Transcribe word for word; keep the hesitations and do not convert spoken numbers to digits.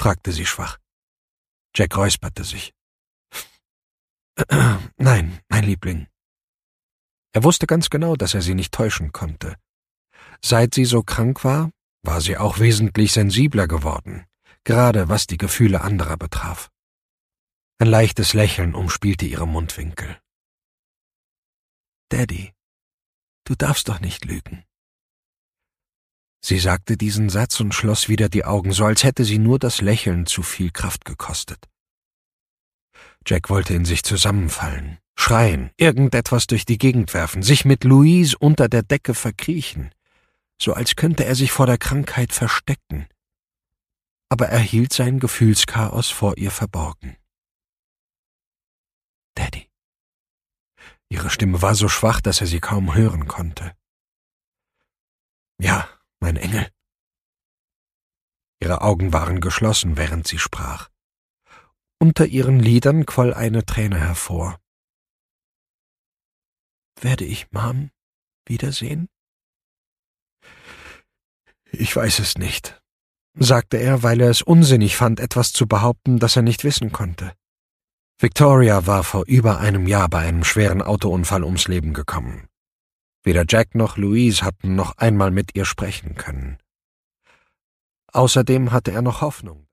fragte sie schwach. Jack räusperte sich. »Nein, mein Liebling.« Er wusste ganz genau, dass er sie nicht täuschen konnte. Seit sie so krank war, war sie auch wesentlich sensibler geworden, gerade was die Gefühle anderer betraf. Ein leichtes Lächeln umspielte ihre Mundwinkel. »Daddy, du darfst doch nicht lügen.« Sie sagte diesen Satz und schloss wieder die Augen, so als hätte sie nur das Lächeln zu viel Kraft gekostet. Jack wollte in sich zusammenfallen, schreien, irgendetwas durch die Gegend werfen, sich mit Louise unter der Decke verkriechen, so als könnte er sich vor der Krankheit verstecken. Aber er hielt sein Gefühlschaos vor ihr verborgen. »Daddy.« Ihre Stimme war so schwach, dass er sie kaum hören konnte. »Ja, mein Engel.« Ihre Augen waren geschlossen, während sie sprach. Unter ihren Lidern quoll eine Träne hervor. »Werde ich Mom wiedersehen?« »Ich weiß es nicht«, sagte er, weil er es unsinnig fand, etwas zu behaupten, das er nicht wissen konnte. Victoria war vor über einem Jahr bei einem schweren Autounfall ums Leben gekommen. Weder Jack noch Louise hatten noch einmal mit ihr sprechen können. Außerdem hatte er noch Hoffnung.